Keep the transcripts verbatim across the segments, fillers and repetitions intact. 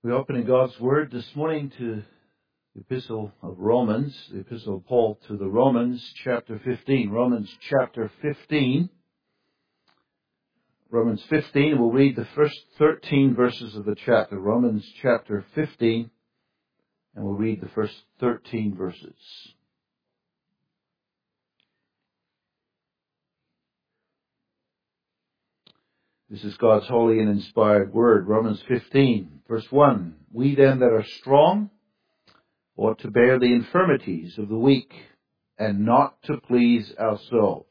We open in God's Word this morning to the Epistle of Romans, the Epistle of Paul to the Romans, chapter fifteen. Romans chapter fifteen. Romans fifteen, we'll read the first thirteen verses of the chapter. Romans chapter fifteen, and we'll read the first thirteen verses. This is God's holy and inspired word. Romans fifteen, verse one. We then that are strong ought to bear the infirmities of the weak, and not to please ourselves.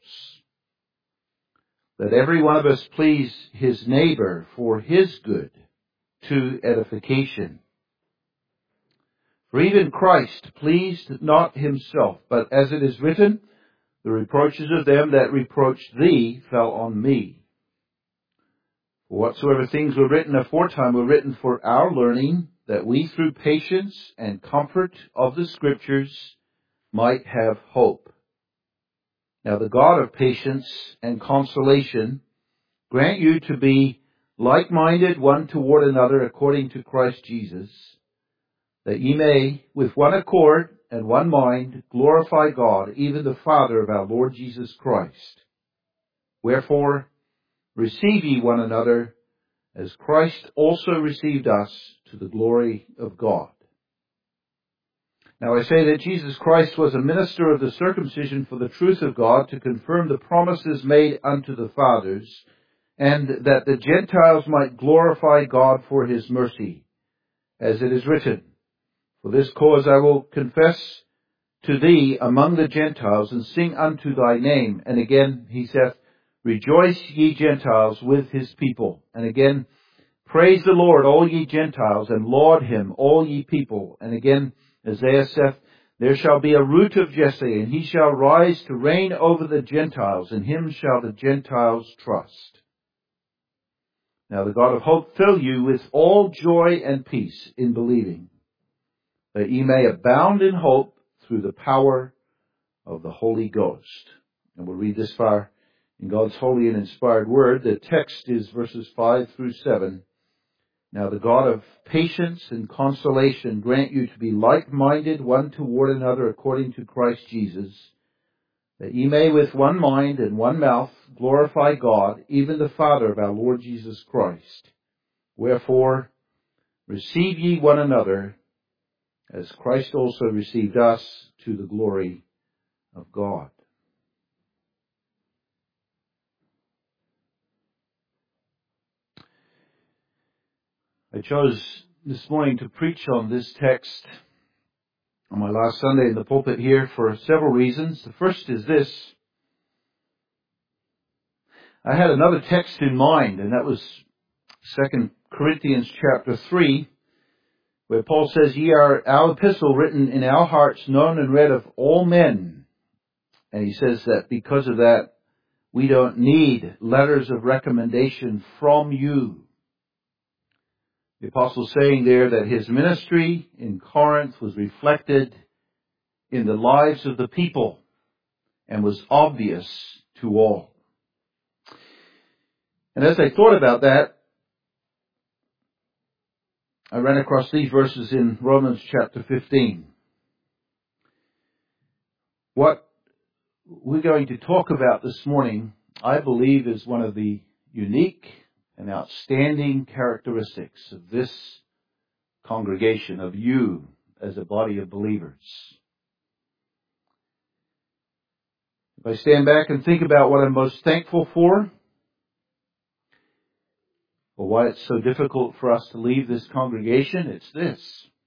Let every one of us please his neighbor for his good, to edification. For even Christ pleased not himself, but as it is written, the reproaches of them that reproached thee fell on me. For whatsoever things were written aforetime were written for our learning, that we through patience and comfort of the Scriptures might have hope. Now the God of patience and consolation grant you to be like-minded one toward another according to Christ Jesus, that ye may with one accord and one mind glorify God, even the Father of our Lord Jesus Christ. Wherefore, receive ye one another, as Christ also received us to the glory of God. Now I say that Jesus Christ was a minister of the circumcision for the truth of God, to confirm the promises made unto the fathers, and that the Gentiles might glorify God for his mercy. As it is written, For this cause I will confess to thee among the Gentiles, and sing unto thy name. And again he saith, Rejoice, ye Gentiles, with his people. And again, praise the Lord, all ye Gentiles, and laud him, all ye people. And again, Isaiah saith, There shall be a root of Jesse, and he shall rise to reign over the Gentiles, and him shall the Gentiles trust. Now the God of hope fill you with all joy and peace in believing, that ye may abound in hope through the power of the Holy Ghost. And we'll read this far in God's holy and inspired word. The text is verses five through seven. Now the God of patience and consolation grant you to be like-minded one toward another according to Christ Jesus, that ye may with one mind and one mouth glorify God, even the Father of our Lord Jesus Christ. Wherefore, receive ye one another, as Christ also received us to the glory of God. I chose this morning to preach on this text on my last Sunday in the pulpit here for several reasons. The first is this. I had another text in mind, and that was Second Corinthians chapter three, where Paul says, Ye are our epistle written in our hearts, known and read of all men. And he says that because of that, we don't need letters of recommendation from you. The apostle saying there that his ministry in Corinth was reflected in the lives of the people and was obvious to all. And as I thought about that, I ran across these verses in Romans chapter fifteen. What we're going to talk about this morning, I believe, is one of the unique and outstanding characteristics of this congregation, of you as a body of believers. If I stand back and think about what I'm most thankful for, or why it's so difficult for us to leave this congregation, it's this.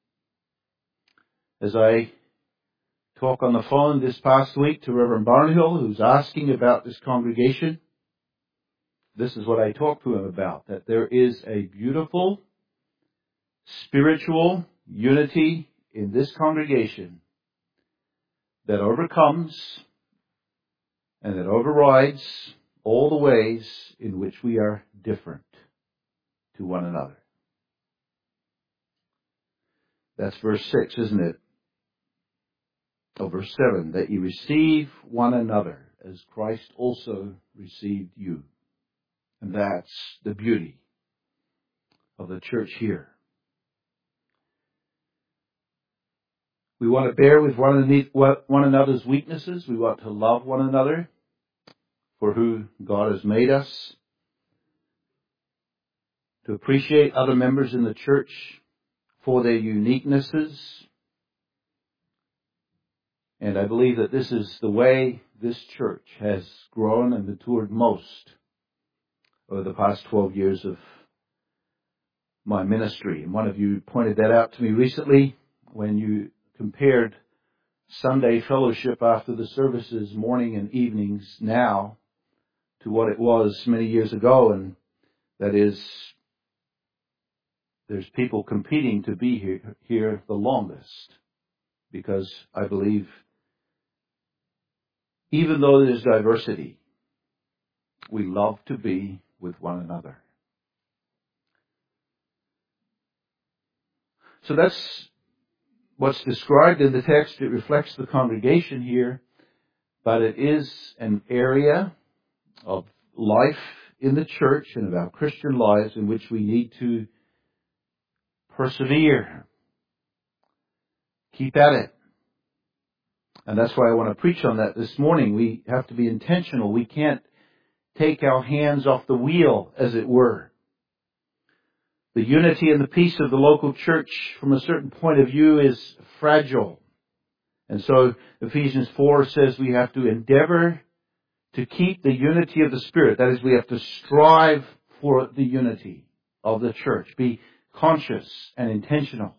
As I talk on the phone this past week to Reverend Barnhill, who's asking about this congregation, this is what I talked to him about, that there is a beautiful spiritual unity in this congregation that overcomes and that overrides all the ways in which we are different to one another. That's verse six, isn't it? Oh, verse seven, that ye receive one another as Christ also received you. And that's the beauty of the church here. We want to bear with one another's weaknesses. We want to love one another for who God has made us. To appreciate other members in the church for their uniquenesses. And I believe that this is the way this church has grown and matured most over the past twelve years of my ministry. And one of you pointed that out to me recently when you compared Sunday fellowship after the services, morning and evenings now, to what it was many years ago. And that is, there's people competing to be here, here the longest. Because I believe, even though there's diversity, we love to be with one another. So that's what's described in the text. It reflects the congregation here, but it is an area of life in the church and of our Christian lives in which we need to persevere. Keep at it. And that's why I want to preach on that this morning. We have to be intentional. We can't take our hands off the wheel, as it were. The unity and the peace of the local church, from a certain point of view, is fragile. And so Ephesians four says we have to endeavor to keep the unity of the Spirit. That is, we have to strive for the unity of the church. Be conscious and intentional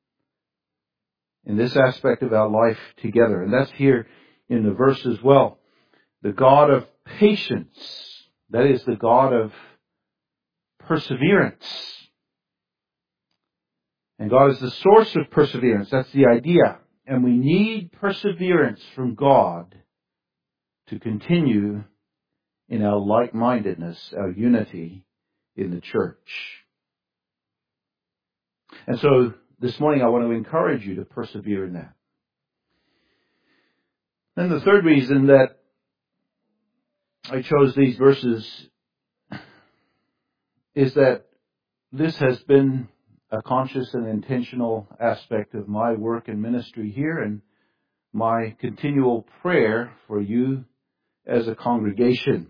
in this aspect of our life together. And that's here in the verse as well. The God of patience, that is the God of perseverance. And God is the source of perseverance. That's the idea. And we need perseverance from God to continue in our like-mindedness, our unity in the church. And so this morning I want to encourage you to persevere in that. And the third reason that I chose these verses is that this has been a conscious and intentional aspect of my work and ministry here, and my continual prayer for you as a congregation.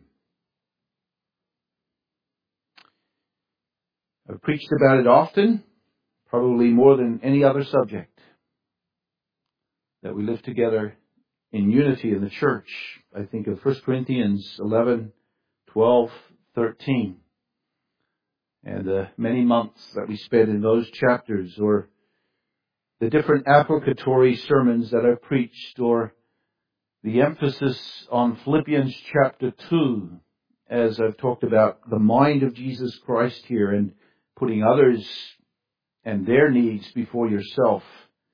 I've preached about it often, probably more than any other subject, that we live together in unity in the church. I think of First Corinthians eleven, twelve, thirteen. And the many months that we spent in those chapters, or the different applicatory sermons that I've preached, or the emphasis on Philippians chapter two, as I've talked about the mind of Jesus Christ here and putting others and their needs before yourself.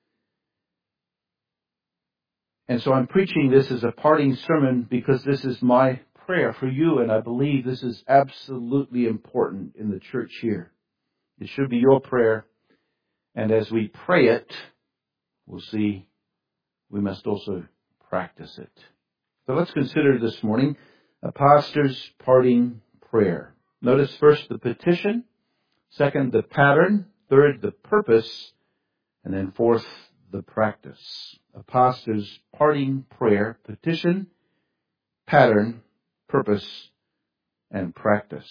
And so I'm preaching this as a parting sermon because this is my prayer for you, and I believe this is absolutely important in the church here. It should be your prayer, and as we pray it, we'll see we must also practice it. So let's consider this morning a pastor's parting prayer. Notice first the petition, second the pattern, third the purpose, and then fourth the practice. A pastor's parting prayer, petition, pattern, purpose, and practice.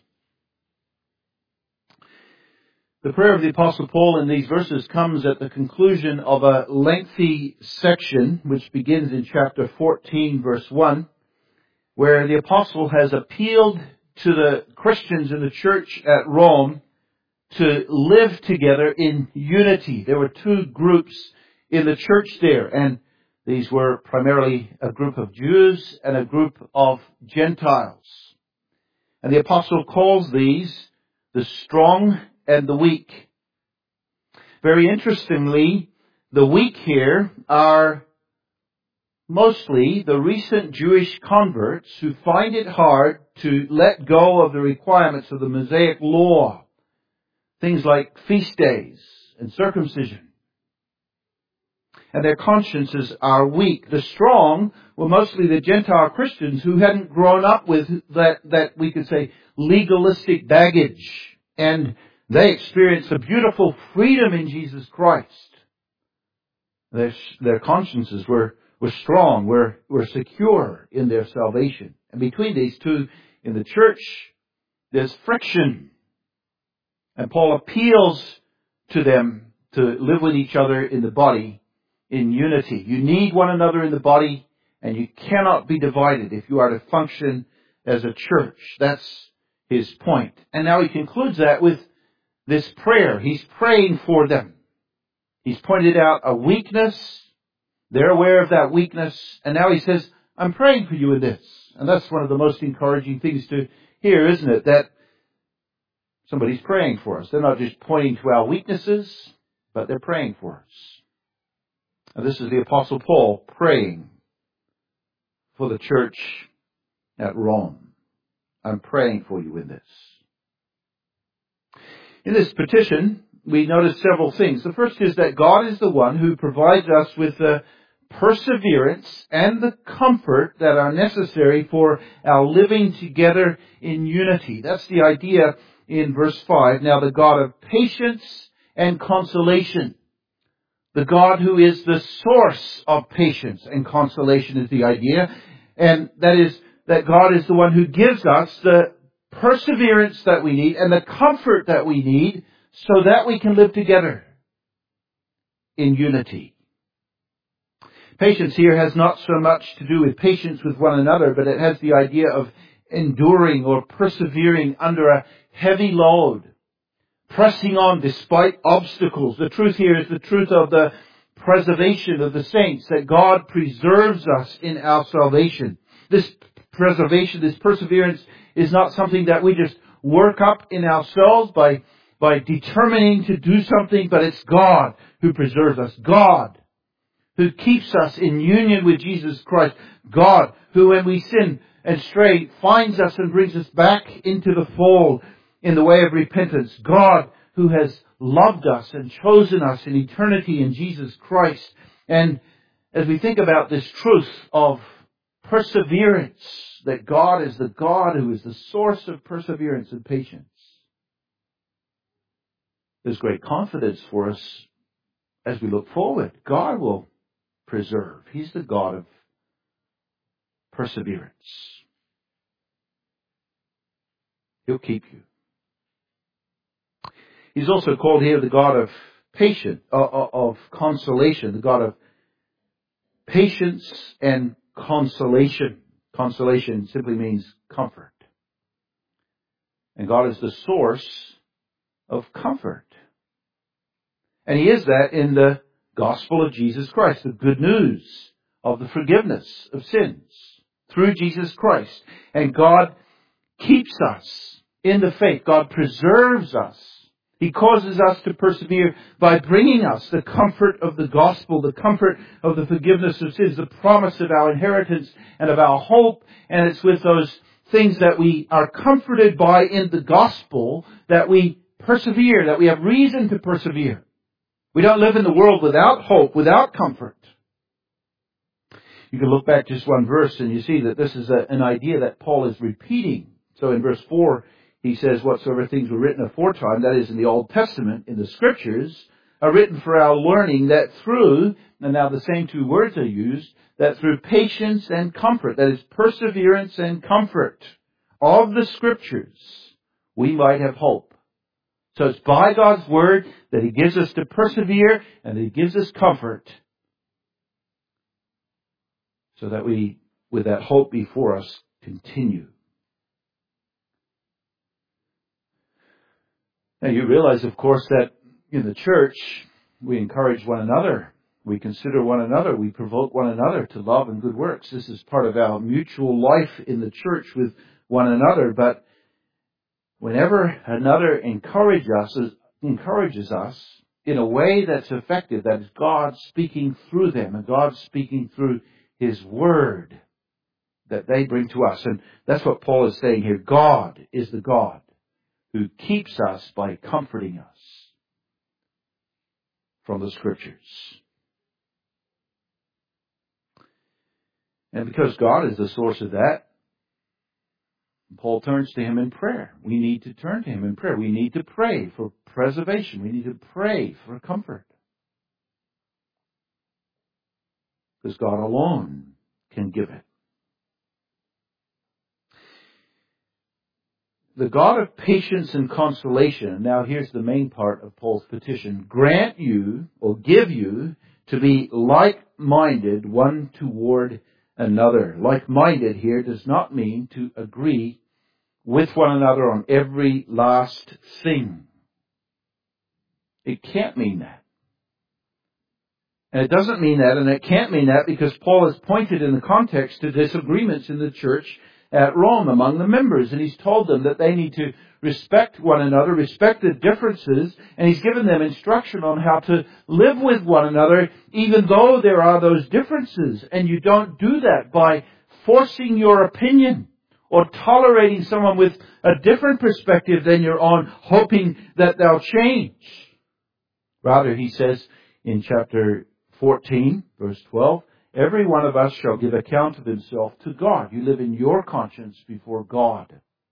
The prayer of the Apostle Paul in these verses comes at the conclusion of a lengthy section which begins in chapter fourteen, verse one, where the Apostle has appealed to the Christians in the church at Rome to live together in unity. There were two groups in the church there, and these were primarily a group of Jews and a group of Gentiles. And the apostle calls these the strong and the weak. Very interestingly, the weak here are mostly the recent Jewish converts who find it hard to let go of the requirements of the Mosaic law. Things like feast days and circumcision. And their consciences are weak. The strong were mostly the Gentile Christians who hadn't grown up with that, that we could say, legalistic baggage. And they experienced a beautiful freedom in Jesus Christ. Their, their consciences were, were strong, were, were secure in their salvation. And between these two in the church, there's friction. And Paul appeals to them to live with each other in the body in unity. You need one another in the body, and you cannot be divided if you are to function as a church. That's his point. And now he concludes that with this prayer. He's praying for them. He's pointed out a weakness. They're aware of that weakness. And now he says, I'm praying for you in this. And that's one of the most encouraging things to hear, isn't it? That somebody's praying for us. They're not just pointing to our weaknesses, but they're praying for us. And this is the Apostle Paul praying for the church at Rome. I'm praying for you in this. In this petition, we notice several things. The first is that God is the one who provides us with the perseverance and the comfort that are necessary for our living together in unity. That's the idea in verse five. Now the God of patience and consolation. The God who is the source of patience and consolation is the idea. And that is that God is the one who gives us the perseverance that we need and the comfort that we need so that we can live together in unity. Patience here has not so much to do with patience with one another, but it has the idea of enduring or persevering under a heavy load, pressing on despite obstacles. The truth here is the truth of the preservation of the saints, that God preserves us in our salvation. This preservation, this perseverance is not something that we just work up in ourselves by, by determining to do something, but it's God who preserves us. God who keeps us in union with Jesus Christ. God who, when we sin and stray, finds us and brings us back into the fold in the way of repentance. God who has loved us and chosen us in eternity in Jesus Christ. And as we think about this truth of perseverance, that God is the God who is the source of perseverance and patience, there's great confidence for us as we look forward. God will preserve. He's the God of perseverance. He'll keep you. He's also called here the God of patience, uh, of consolation, the God of patience and consolation. Consolation simply means comfort. And God is the source of comfort. And He is that in the gospel of Jesus Christ, the good news of the forgiveness of sins through Jesus Christ. And God keeps us in the faith. God preserves us. He causes us to persevere by bringing us the comfort of the gospel, the comfort of the forgiveness of sins, the promise of our inheritance and of our hope. And it's with those things that we are comforted by in the gospel that we persevere, that we have reason to persevere. We don't live in the world without hope, without comfort. You can look back just one verse and you see that this is a, an idea that Paul is repeating. So in verse four, he says, whatsoever things were written aforetime, that is in the Old Testament, in the Scriptures, are written for our learning, that through, and now the same two words are used, that through patience and comfort, that is perseverance and comfort of the Scriptures, we might have hope. So it's by God's Word that He gives us to persevere and that He gives us comfort so that we, with that hope before us, continue. Now you realize, of course, that in the church, we encourage one another. We consider one another. We provoke one another to love and good works. This is part of our mutual life in the church with one another. But whenever another encourage us, encourages us in a way that's effective, that is God speaking through them and God speaking through His Word that they bring to us. And that's what Paul is saying here. God is the God who keeps us by comforting us from the Scriptures. And because God is the source of that, Paul turns to Him in prayer. We need to turn to Him in prayer. We need to pray for preservation. We need to pray for comfort. because God alone can give it. The God of patience and consolation, now here's the main part of Paul's petition, grant you or give you to be like-minded one toward another. Like-minded here does not mean to agree with one another on every last thing. It can't mean that. And it doesn't mean that, and it can't mean that because Paul has pointed in the context to disagreements in the church at Rome among the members, and he's told them that they need to respect one another, respect the differences, and he's given them instruction on how to live with one another even though there are those differences. And you don't do that by forcing your opinion or tolerating someone with a different perspective than your own, hoping that they'll change. Rather, he says in chapter fourteen, verse twelve, every one of us shall give account of himself to God. You live in your conscience before God.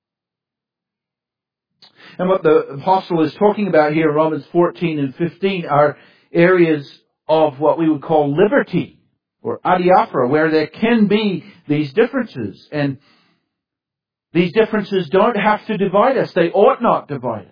And what the apostle is talking about here in Romans fourteen and fifteen are areas of what we would call liberty, or adiaphora, where there can be these differences. And these differences don't have to divide us. They ought not divide us.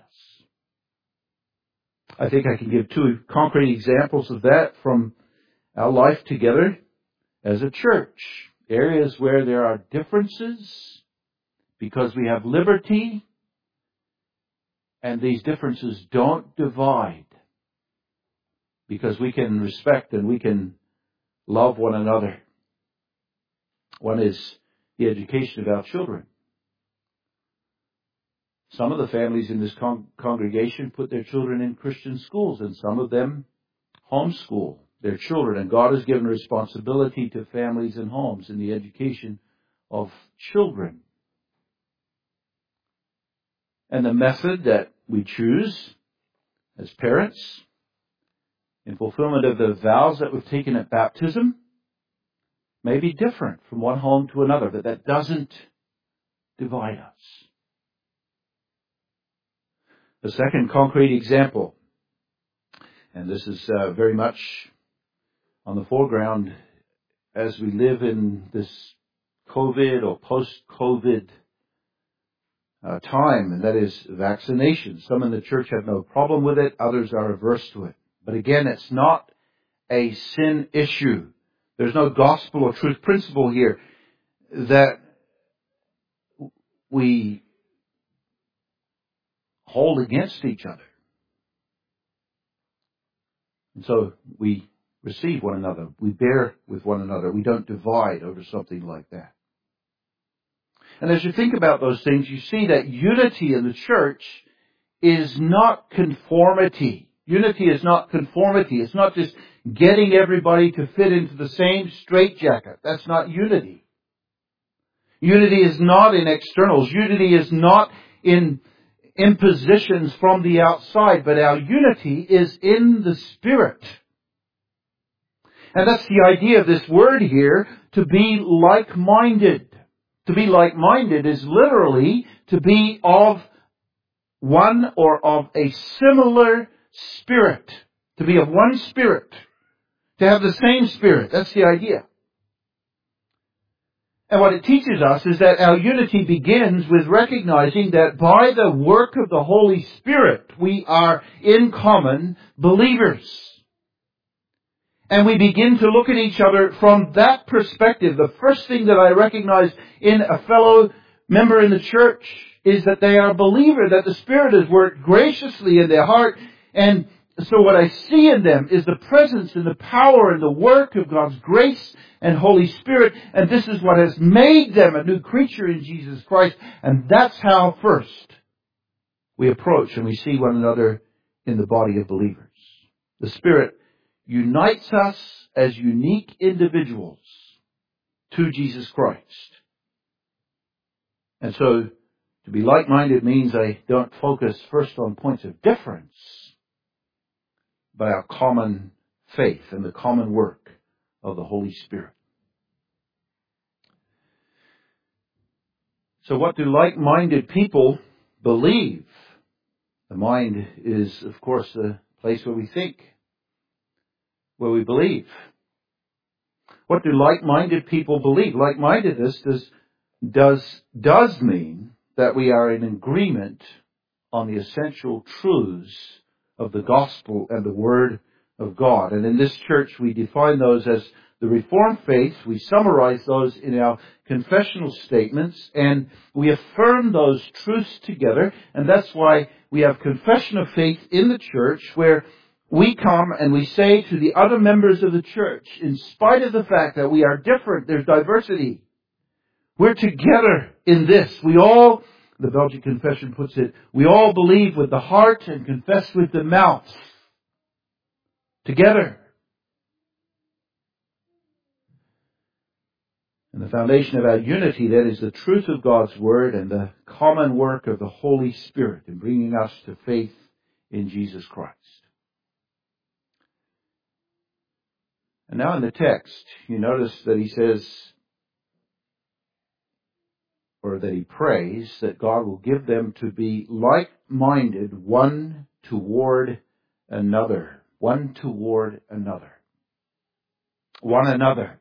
I think I can give two concrete examples of that from our life together as a church. Areas where there are differences because we have liberty, and these differences don't divide because we can respect and we can love one another. One is the education of our children. Some of the families in this con- congregation put their children in Christian schools, and some of them homeschool their children. And God has given responsibility to families and homes in the education of children. And the method that we choose as parents in fulfillment of the vows that we've taken at baptism may be different from one home to another, but that doesn't divide us. The second concrete example, and this is uh, very much on the foreground as we live in this COVID or post-COVID uh, time, and that is vaccination. Some in the church have no problem with it, others are averse to it. But again, it's not a sin issue. There's no gospel or truth principle here that we hold against each other. And so we receive one another. We bear with one another. We don't divide over something like that. And as you think about those things, you see that unity in the church is not conformity. Unity is not conformity. It's not just getting everybody to fit into the same straitjacket. That's not unity. Unity is not in externals. Unity is not in impositions from the outside, but our unity is in the Spirit. And that's the idea of this word here, to be like-minded. To be like-minded is literally to be of one or of a similar spirit. To be of one spirit. To have the same spirit. That's the idea. And what it teaches us is that our unity begins with recognizing that by the work of the Holy Spirit, we are in common believers. And we begin to look at each other from that perspective. The first thing that I recognize in a fellow member in the church is that they are a believer, that the Spirit has worked graciously in their heart. And so what I see in them is the presence and the power and the work of God's grace and Holy Spirit. And this is what has made them a new creature in Jesus Christ. And that's how first we approach and we see one another in the body of believers. The Spirit unites us as unique individuals to Jesus Christ. And so to be like-minded means I don't focus first on points of difference, but our common faith and the common work of the Holy Spirit. So what do like-minded people believe? The mind is, of course, the place where we think, where we believe. what do like-minded people believe? Like-mindedness does, does, does mean that we are in agreement on the essential truths of the gospel and the Word of God. And in this church, we define those as the Reformed faith. We summarize those in our confessional statements, and we affirm those truths together. And that's why we have confession of faith in the church, where we come and we say to the other members of the church, in spite of the fact that we are different, there's diversity, we're together in this. We all, the Belgian Confession puts it, we all believe with the heart and confess with the mouth. Together. And the foundation of our unity, that is the truth of God's Word and the common work of the Holy Spirit in bringing us to faith in Jesus Christ. And now in the text, you notice that he says, or that he prays, that God will give them to be like-minded, one toward another. One toward another. One another.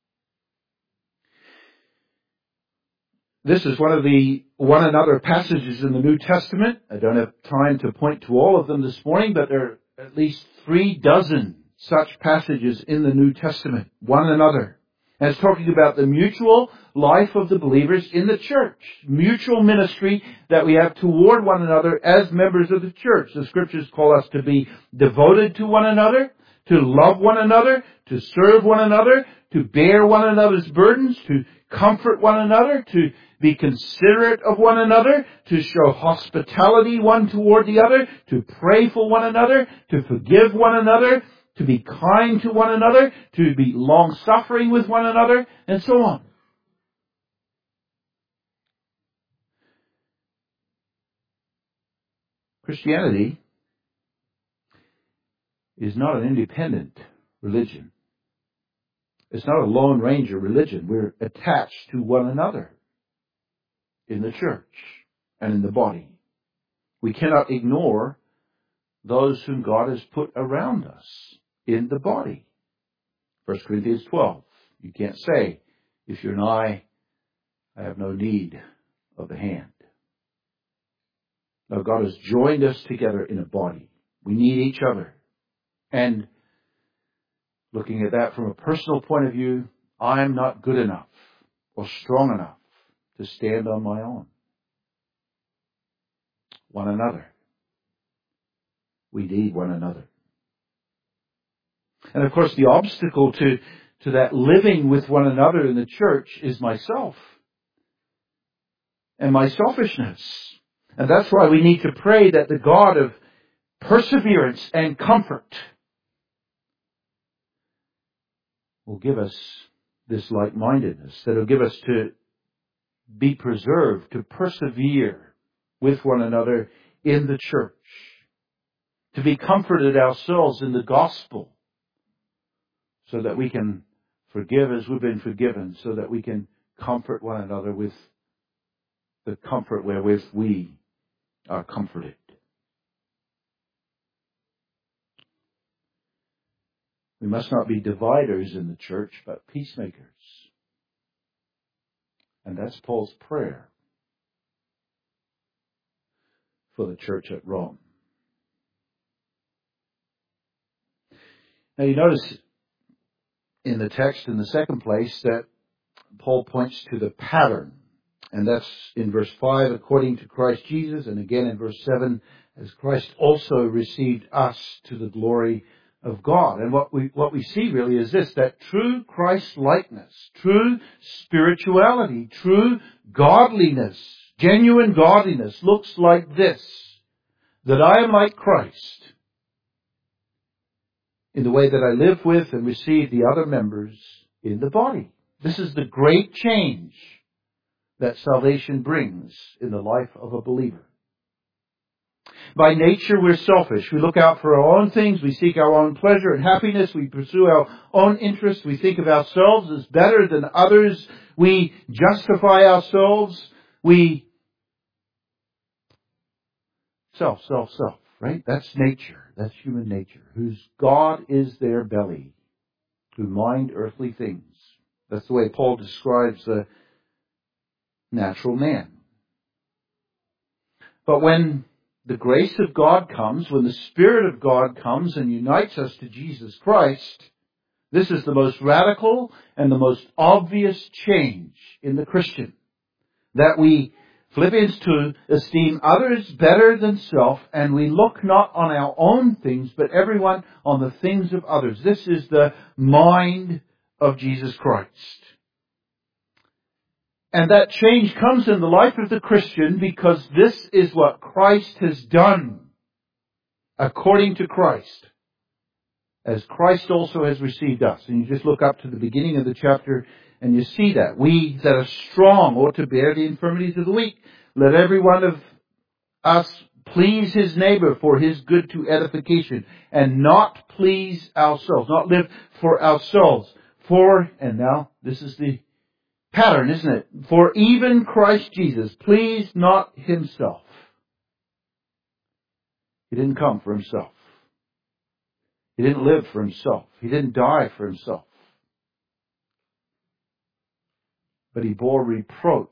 This is one of the one another passages in the New Testament. I don't have time to point to all of them this morning, but there are at least three dozen such passages in the New Testament. One another. And it's talking about the mutual life of the believers in the church. Mutual ministry that we have toward one another as members of the church. The Scriptures call us to be devoted to one another, to love one another, to serve one another, to bear one another's burdens, to comfort one another, to be considerate of one another, to show hospitality one toward the other, to pray for one another, to forgive one another, to be kind to one another, to be long-suffering with one another, and so on. Christianity is not an independent religion. It's not a Lone Ranger religion. We're attached to one another in the church and in the body. We cannot ignore those whom God has put around us in the body. First Corinthians twelve. You can't say, if you're an eye, I have no need of the hand. No, God has joined us together in a body. We need each other. And looking at that from a personal point of view, I am not good enough or strong enough to stand on my own. One another. We need one another. And of course, the obstacle to, to that living with one another in the church is myself and my selfishness. And that's why we need to pray that the God of perseverance and comfort will give us this like-mindedness, that will give us to be preserved, to persevere with one another in the church, to be comforted ourselves in the gospel, so that we can forgive as we've been forgiven, so that we can comfort one another with the comfort wherewith we are comforted. We must not be dividers in the church, but peacemakers. And that's Paul's prayer for the church at Rome. Now you notice in the text, in the second place, that Paul points to the pattern. And that's in verse five, according to Christ Jesus, and again in verse seven, as Christ also received us to the glory of God. And what we what we see really is this, that true Christ-likeness, true spirituality, true godliness, genuine godliness looks like this, that I am like Christ in the way that I live with and receive the other members in the body. This is the great change that salvation brings in the life of a believer. By nature, we're selfish. We look out for our own things. We seek our own pleasure and happiness. We pursue our own interests. We think of ourselves as better than others. We justify ourselves. We self, self, self, right? That's nature. That's human nature, whose God is their belly. who mind earthly things. That's the way Paul describes the natural man. But when the grace of God comes, when the Spirit of God comes and unites us to Jesus Christ, this is the most radical and the most obvious change in the Christian. That we, Philippians two, esteem others better than self, and we look not on our own things, but everyone on the things of others. This is the mind of Jesus Christ. And that change comes in the life of the Christian because this is what Christ has done according to Christ, as Christ also has received us. And you just look up to the beginning of the chapter and you see that. We that are strong ought to bear the infirmities of the weak. Let every one of us please his neighbor for his good to edification, and not please ourselves, not live for ourselves. For, and now this is the pattern, isn't it? For even Christ Jesus pleased not himself. He didn't come for himself. He didn't live for himself. He didn't die for himself. But he bore reproach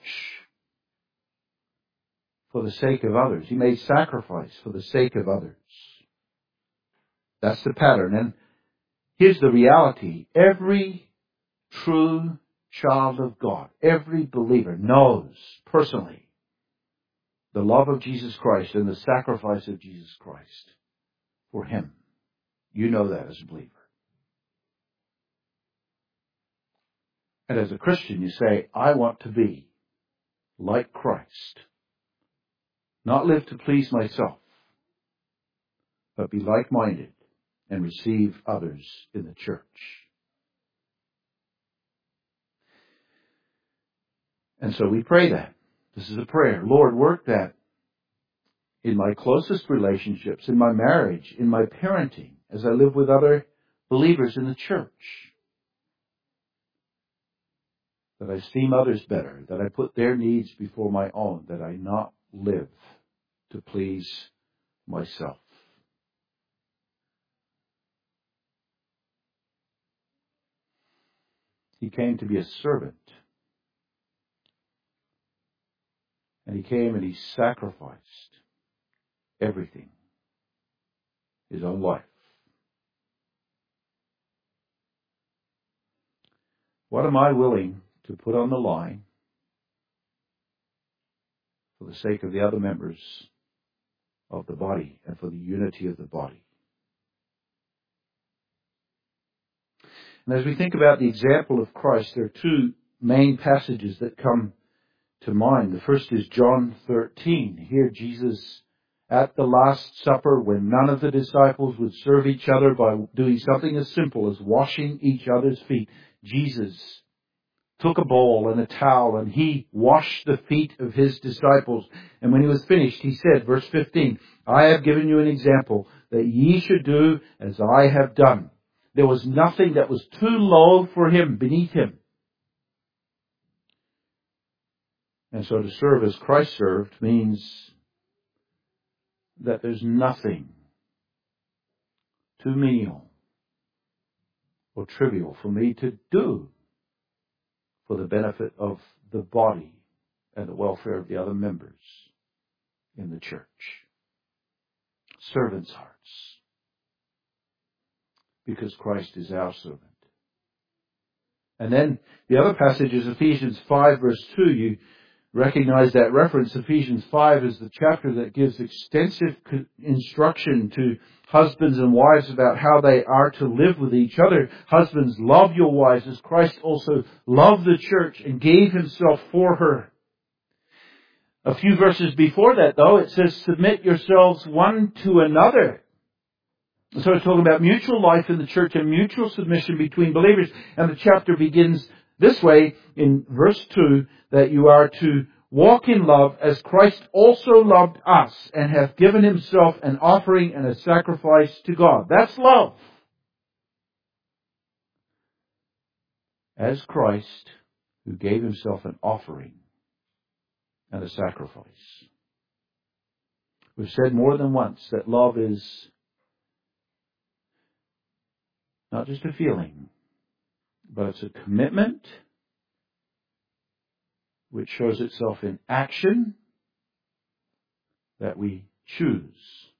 for the sake of others. He made sacrifice for the sake of others. That's the pattern. And here's the reality. Every true child of God, every believer knows personally the love of Jesus Christ and the sacrifice of Jesus Christ for him. You know that as a believer. And as a Christian, you say, I want to be like Christ. Not live to please myself, but be like-minded and receive others in the church. And so we pray that. This is a prayer. Lord, work that in my closest relationships, in my marriage, in my parenting, as I live with other believers in the church. That I esteem others better, that I put their needs before my own, that I not live to please myself. He came to be a servant. And he came and he sacrificed everything, his own life. What am I willing to put on the line for the sake of the other members of the body and for the unity of the body? And as we think about the example of Christ, there are two main passages that come to mind. The first is John thirteen. Here Jesus, at the Last Supper, when none of the disciples would serve each other by doing something as simple as washing each other's feet, Jesus took a bowl and a towel and he washed the feet of his disciples. And when he was finished, he said, verse fifteen, I have given you an example that ye should do as I have done. There was nothing that was too low for him, beneath him. And so to serve as Christ served means that there's nothing too menial or trivial for me to do for the benefit of the body and the welfare of the other members in the church. Servants' hearts. Because Christ is our servant. And then the other passage is Ephesians five verse two. You recognize that reference. Ephesians five is the chapter that gives extensive instruction to husbands and wives about how they are to live with each other. Husbands, love your wives as Christ also loved the church and gave himself for her. A few verses before that, though, it says, submit yourselves one to another. So it's talking about mutual life in the church and mutual submission between believers. And the chapter begins this way in verse two, that you are to walk in love as Christ also loved us and hath given himself an offering and a sacrifice to God. That's love. As Christ, who gave himself an offering and a sacrifice. We've said more than once that love is not just a feeling, but it's a commitment which shows itself in action that we choose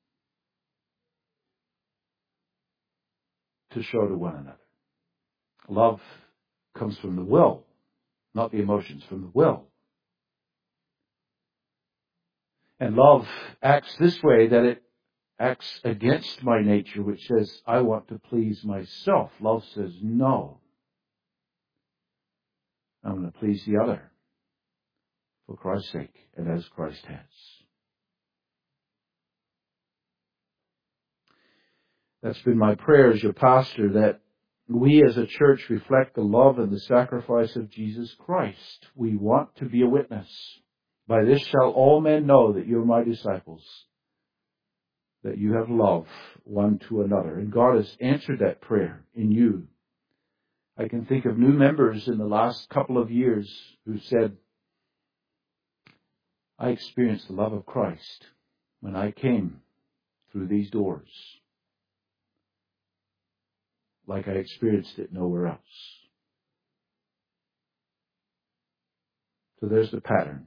to show to one another. Love comes from the will, not the emotions, from the will. And love acts this way, that it acts against my nature, which says, I want to please myself. Love says, no. I'm going to please the other for Christ's sake and as Christ has. That's been my prayer as your pastor, that we as a church reflect the love and the sacrifice of Jesus Christ. We want to be a witness. By this shall all men know that you are my disciples, that you have love one to another. And God has answered that prayer in you. I can think of new members in the last couple of years who said, I experienced the love of Christ when I came through these doors, like I experienced it nowhere else. So there's the pattern.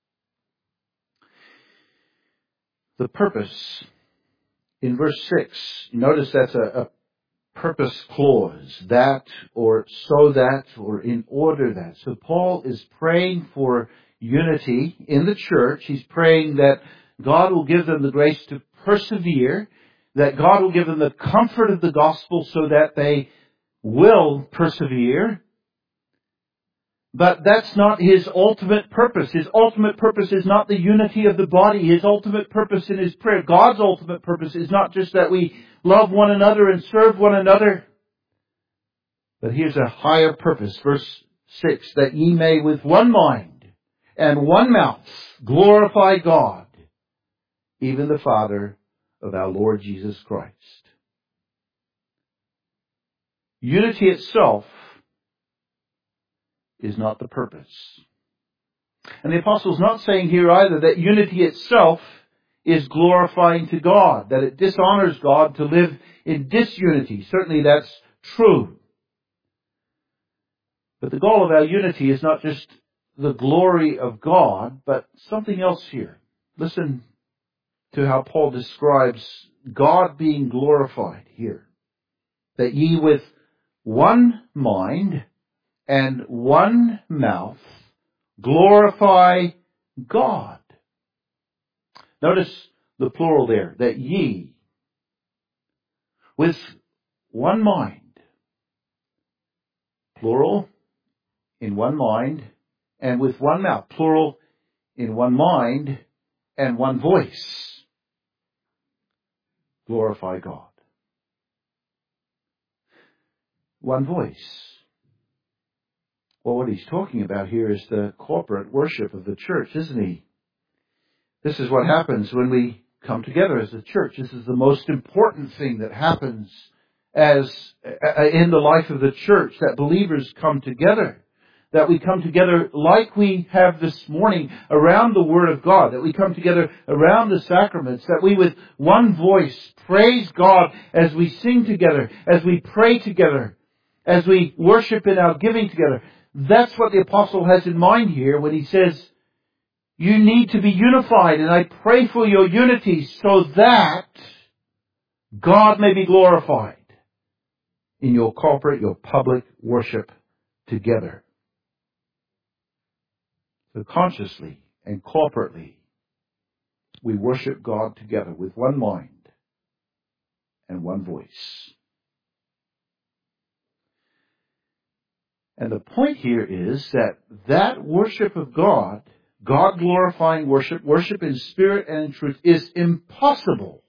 The purpose in verse six, notice that's a, a purpose clause, that or so that or in order that. So Paul is praying for unity in the church. He's praying that God will give them the grace to persevere, that God will give them the comfort of the gospel so that they will persevere. But that's not his ultimate purpose. His ultimate purpose is not the unity of the body. His ultimate purpose in his prayer, God's ultimate purpose, is not just that we love one another and serve one another. But here's a higher purpose. Verse six, that ye may with one mind and one mouth glorify God, even the Father of our Lord Jesus Christ. Unity itself is not the purpose. And the apostle's not saying here either that unity itself is glorifying to God, that it dishonors God to live in disunity. Certainly that's true. But the goal of our unity is not just the glory of God, but something else here. Listen to how Paul describes God being glorified here. That ye with one mind and one mouth glorify God. Notice the plural there, that ye with one mind. Plural in one mind and with one mouth. Plural in one mind and one voice. Glorify God. One voice. Well, what he's talking about here is the corporate worship of the church, isn't he? This is what happens when we come together as a church. This is the most important thing that happens as in the life of the church, that believers come together. That we come together like we have this morning around the Word of God. That we come together around the sacraments. That we with one voice praise God as we sing together, as we pray together, as we worship in our giving together. That's what the apostle has in mind here when he says, you need to be unified, and I pray for your unity so that God may be glorified in your corporate, your public worship together. So consciously and corporately, we worship God together with one mind and one voice. And the point here is that that worship of God, God-glorifying worship, worship in spirit and in truth, is impossible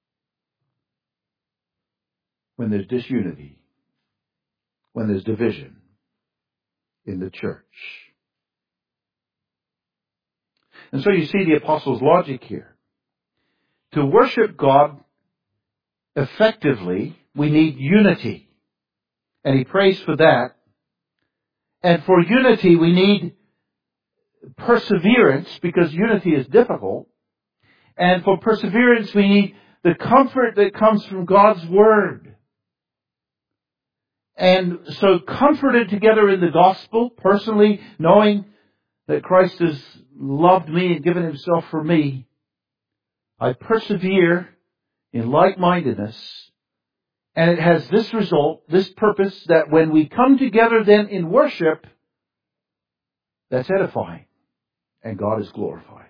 when there's disunity, when there's division in the church. And so you see the apostle's logic here. To worship God effectively, we need unity. And he prays for that. And for unity, we need perseverance, because unity is difficult. And for perseverance, we need the comfort that comes from God's Word. And so comforted together in the gospel, personally knowing that Christ has loved me and given himself for me, I persevere in like-mindedness. And it has this result, this purpose, that when we come together then in worship, that's edifying and God is glorified.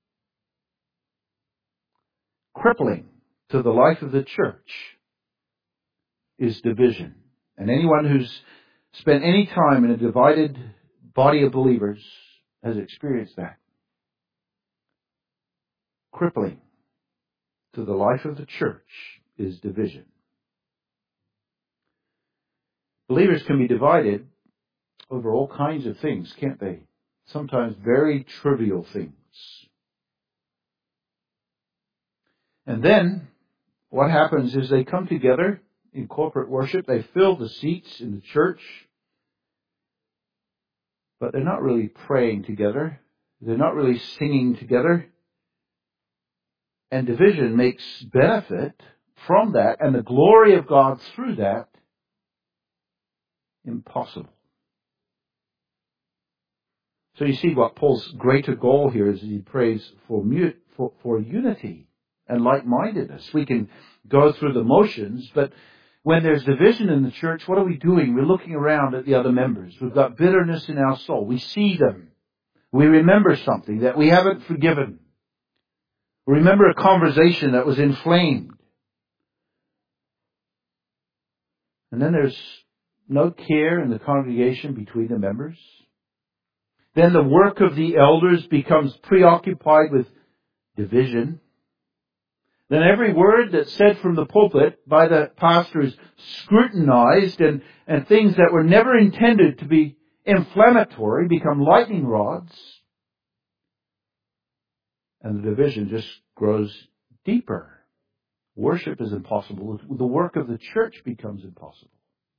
Crippling to the life of the church is division. And anyone who's spent any time in a divided body of believers has experienced that. Crippling to the life of the church is division. Believers can be divided over all kinds of things, can't they? Sometimes very trivial things. And then what happens is they come together in corporate worship. They fill the seats in the church. But they're not really praying together. They're not really singing together. And division makes benefit from that and the glory of God through that impossible. So you see what Paul's greater goal here is. He prays for, mute, for, for unity and like-mindedness. We can go through the motions, but when there's division in the church, what are we doing? We're looking around at the other members. We've got bitterness in our soul. We see them. We remember something that we haven't forgiven. We remember a conversation that was inflamed. And then there's no care in the congregation between the members. Then the work of the elders becomes preoccupied with division. Then every word that's said from the pulpit by the pastor is scrutinized, and, and things that were never intended to be inflammatory become lightning rods. And the division just grows deeper. Worship is impossible. The work of the church becomes impossible.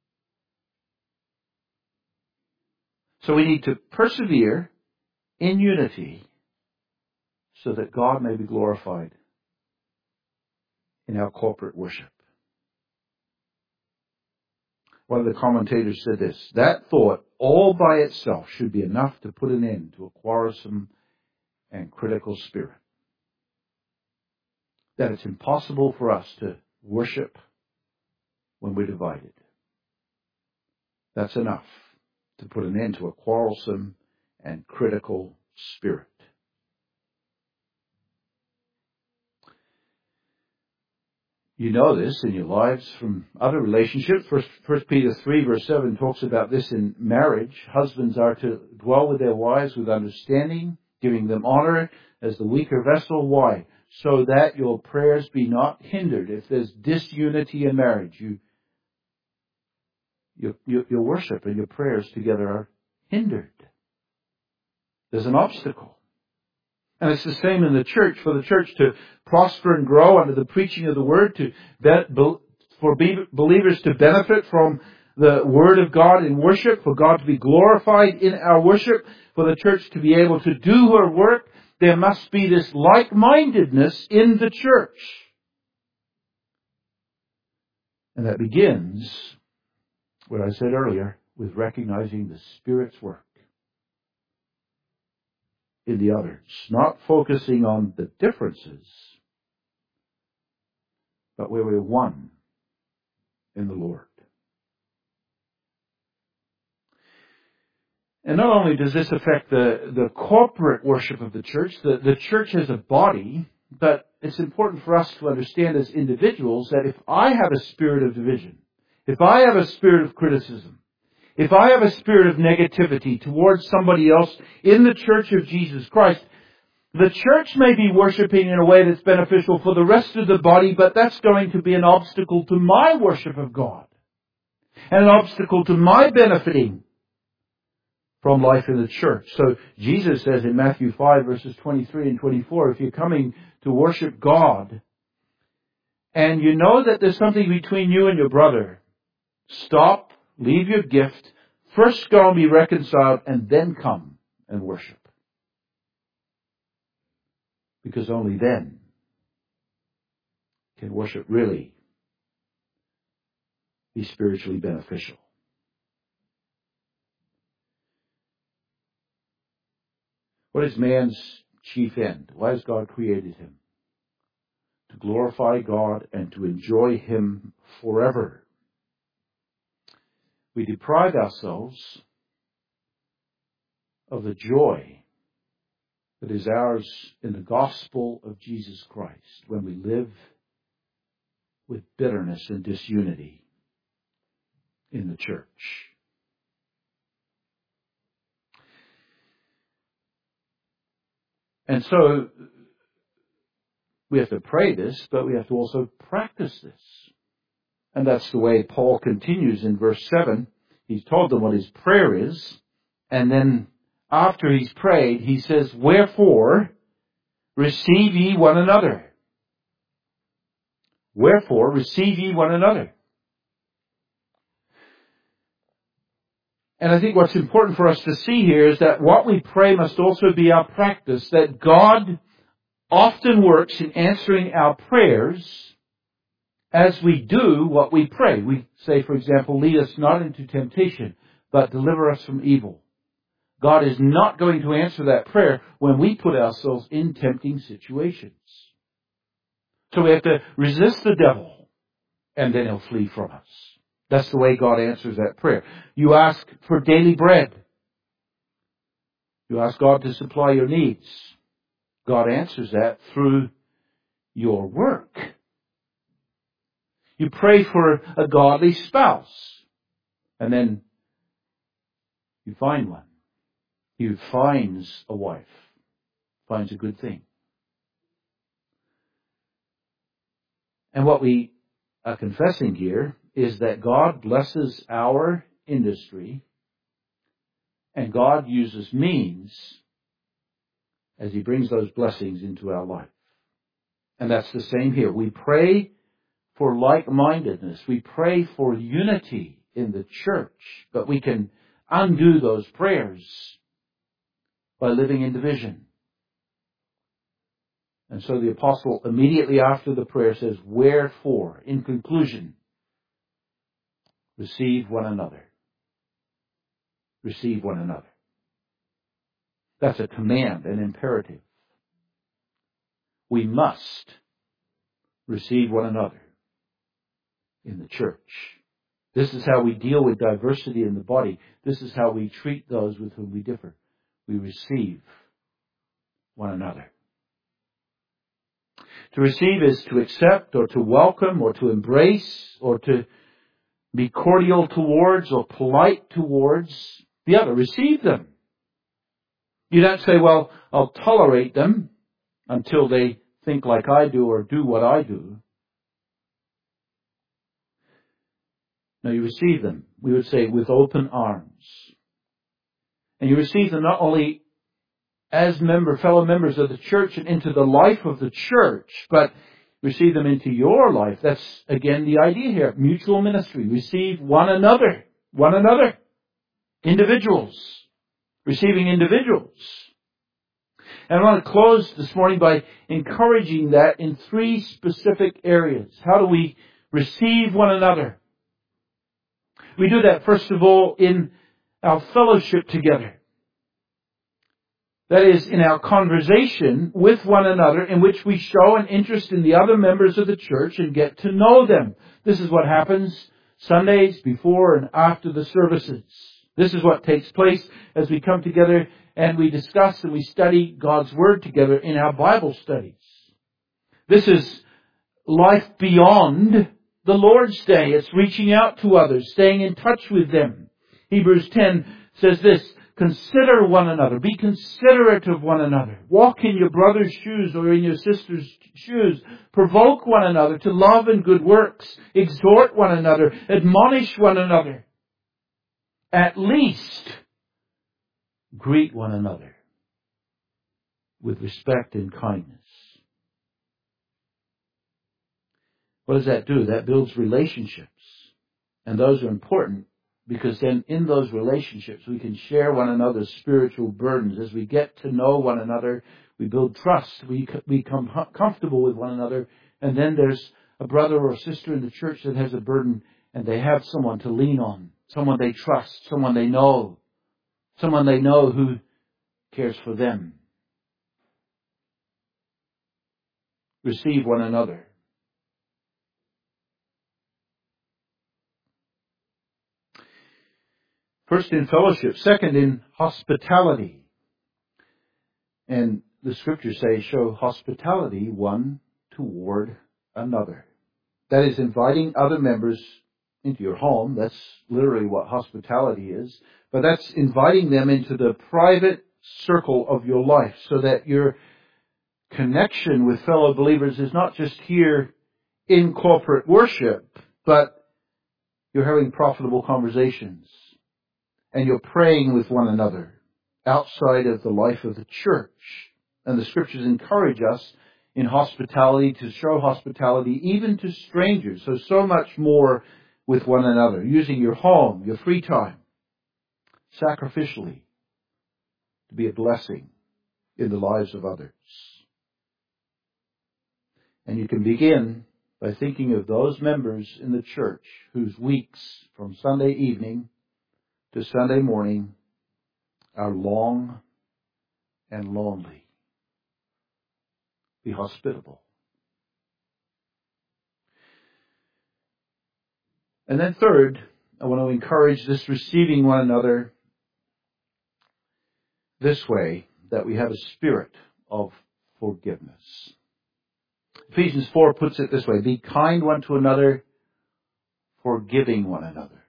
So we need to persevere in unity so that God may be glorified in our corporate worship. One of the commentators said this: that thought all by itself should be enough to put an end to a quarrelsome and critical spirit. That it's impossible for us to worship when we're divided. That's enough to put an end to a quarrelsome and critical spirit. You know this in your lives from other relationships. First Peter three verse seven talks about this in marriage. Husbands are to dwell with their wives with understanding, giving them honor as the weaker vessel. Why? So that your prayers be not hindered. If there's disunity in marriage, you, your, your, your worship and your prayers together are hindered. There's an obstacle. And it's the same in the church. For the church to prosper and grow under the preaching of the Word, to for believers to benefit from the Word of God in worship, for God to be glorified in our worship, for the church to be able to do her work, there must be this like-mindedness in the church. And that begins, what I said earlier, with recognizing the Spirit's work in the others, not focusing on the differences, but where we're one in the Lord. And not only does this affect the, the corporate worship of the church, the, the church as a body, but it's important for us to understand as individuals that if I have a spirit of division, if I have a spirit of criticism, if I have a spirit of negativity towards somebody else in the church of Jesus Christ, the church may be worshiping in a way that's beneficial for the rest of the body, but that's going to be an obstacle to my worship of God and an obstacle to my benefiting from life in the church. So Jesus says in Matthew five verses twenty-three and twenty-four, if you're coming to worship God and you know that there's something between you and your brother, stop, leave your gift, first go and be reconciled, and then come and worship. Because only then can worship really be spiritually beneficial. What is man's chief end? Why has God created him? To glorify God and to enjoy Him forever. We deprive ourselves of the joy that is ours in the gospel of Jesus Christ when we live with bitterness and disunity in the church. And so we have to pray this, but we have to also practice this. And that's the way Paul continues in verse seven. He's told them what his prayer is, and then after he's prayed, he says, "Wherefore receive ye one another." Wherefore receive ye one another. And I think what's important for us to see here is that what we pray must also be our practice, that God often works in answering our prayers as we do what we pray. We say, for example, lead us not into temptation, but deliver us from evil. God is not going to answer that prayer when we put ourselves in tempting situations. So we have to resist the devil, and then he'll flee from us. That's the way God answers that prayer. You ask for daily bread. You ask God to supply your needs. God answers that through your work. You pray for a godly spouse, and then you find one. He finds a wife, finds a good thing. And what we are confessing here is that God blesses our industry, and God uses means as He brings those blessings into our life. And that's the same here. We pray for like-mindedness. We pray for unity in the church, but we can undo those prayers by living in division. And so the apostle immediately after the prayer says, "Wherefore," in conclusion, receive one another. Receive one another. That's a command, an imperative. We must receive one another in the church. This is how we deal with diversity in the body. This is how we treat those with whom we differ. We receive one another. To receive is to accept or to welcome or to embrace or to be cordial towards or polite towards the other. Receive them. You don't say, "Well, I'll tolerate them until they think like I do or do what I do." No, you receive them. We would say with open arms. And you receive them not only as member, fellow members of the church and into the life of the church, but receive them into your life. That's, again, the idea here. Mutual ministry. Receive one another. One another. Individuals. Receiving individuals. And I want to close this morning by encouraging that in three specific areas. How do we receive one another? We do that, first of all, in our fellowship together. That is, in our conversation with one another, in which we show an interest in the other members of the church and get to know them. This is what happens Sundays before and after the services. This is what takes place as we come together and we discuss and we study God's Word together in our Bible studies. This is life beyond the Lord's Day. It's reaching out to others, staying in touch with them. Hebrews ten says this, "Consider one another. Be considerate of one another. Walk in your brother's shoes or in your sister's shoes. Provoke one another to love and good works. Exhort one another. Admonish one another. At least greet one another with respect and kindness." What does that do? That builds relationships. And those are important because then in those relationships we can share one another's spiritual burdens. As we get to know one another, we build trust. We become comfortable with one another. And then there's a brother or sister in the church that has a burden and they have someone to lean on. Someone they trust, someone they know, someone they know who cares for them. receive one another. First in fellowship. Second in hospitality. And the scriptures say, show hospitality one toward another. That is inviting other members into your home. That's literally what hospitality is. But that's inviting them into the private circle of your life so that your connection with fellow believers is not just here in corporate worship, but you're having profitable conversations and you're praying with one another outside of the life of the church. And the scriptures encourage us in hospitality to show hospitality even to strangers. So, so much more with one another, using your home, your free time, sacrificially to be a blessing in the lives of others. And you can begin by thinking of those members in the church whose weeks from Sunday evening to Sunday morning are long and lonely. Be hospitable. And then third, I want to encourage this receiving one another this way, that we have a spirit of forgiveness. Ephesians four puts it this way, be kind one to another, forgiving one another,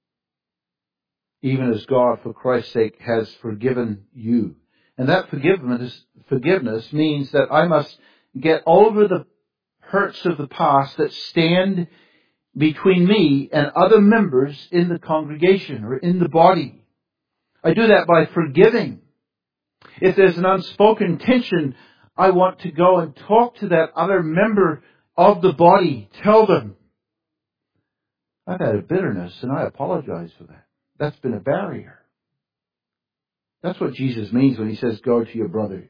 even as God, for Christ's sake, has forgiven you. And that forgiveness, forgiveness means that I must get over the hurts of the past that stand between me and other members in the congregation or in the body. I do that by forgiving. If there's an unspoken tension, I want to go and talk to that other member of the body. Tell them, I've had a bitterness and I apologize for that. That's been a barrier. That's what Jesus means when he says, go to your brother.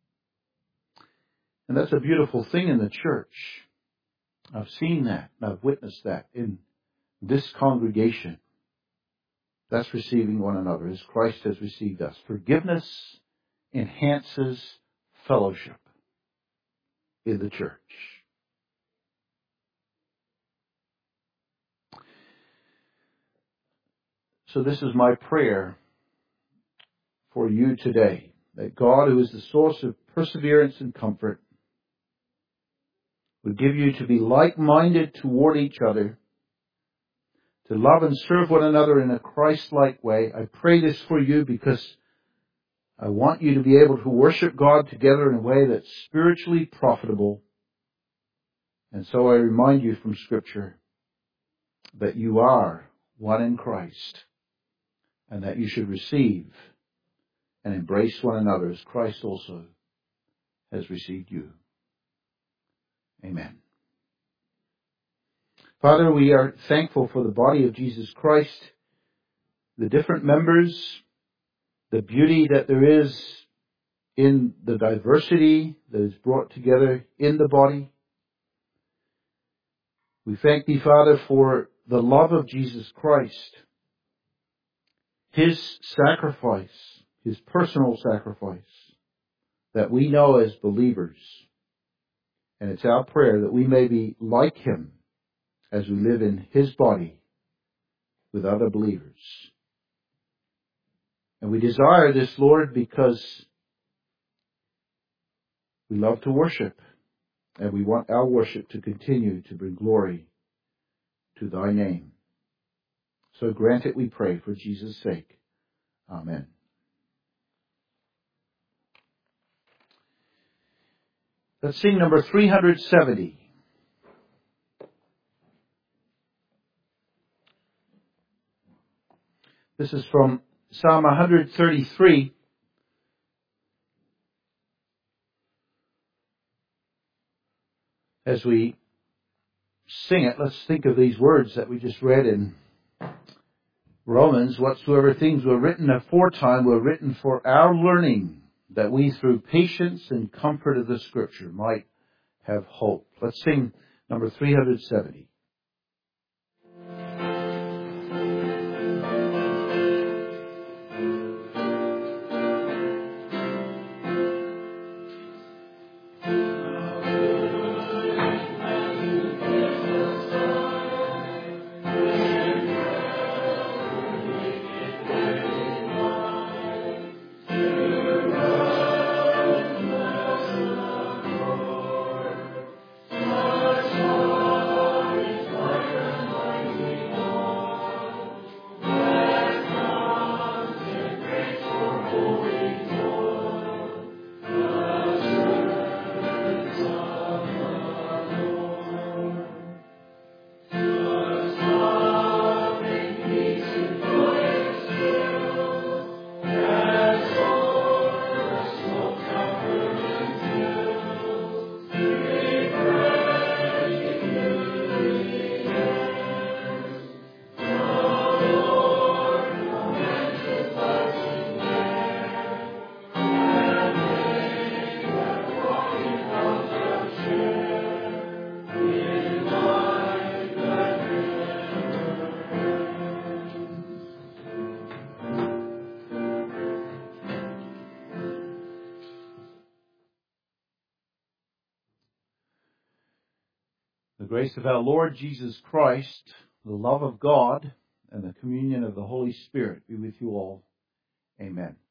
And that's a beautiful thing in the church. I've seen that and I've witnessed that in this congregation. That's receiving one another as Christ has received us. Forgiveness enhances fellowship in the church. So this is my prayer for you today, that God, who is the source of perseverance and comfort, would give you to be like-minded toward each other, to love and serve one another in a Christ-like way. I pray this for you because I want you to be able to worship God together in a way that's spiritually profitable. And so I remind you from Scripture that you are one in Christ and that you should receive and embrace one another as Christ also has received you. Amen. Father, we are thankful for the body of Jesus Christ, the different members, the beauty that there is in the diversity that is brought together in the body. We thank Thee, Father, for the love of Jesus Christ, His sacrifice, His personal sacrifice, that we know as believers. And it's our prayer that we may be like Him as we live in His body with other believers. And we desire this, Lord, because we love to worship, and we want our worship to continue to bring glory to Thy name. So grant it, we pray, for Jesus' sake. Amen. Let's sing number three hundred seventy. This is from Psalm one hundred thirty-three. As we sing it, let's think of these words that we just read in Romans. Whatsoever things were written aforetime were written for our learning, that we through patience and comfort of the Scripture might have hope. Let's sing number three hundred seventy. The grace of our Lord Jesus Christ, the love of God, and the communion of the Holy Spirit be with you all. Amen.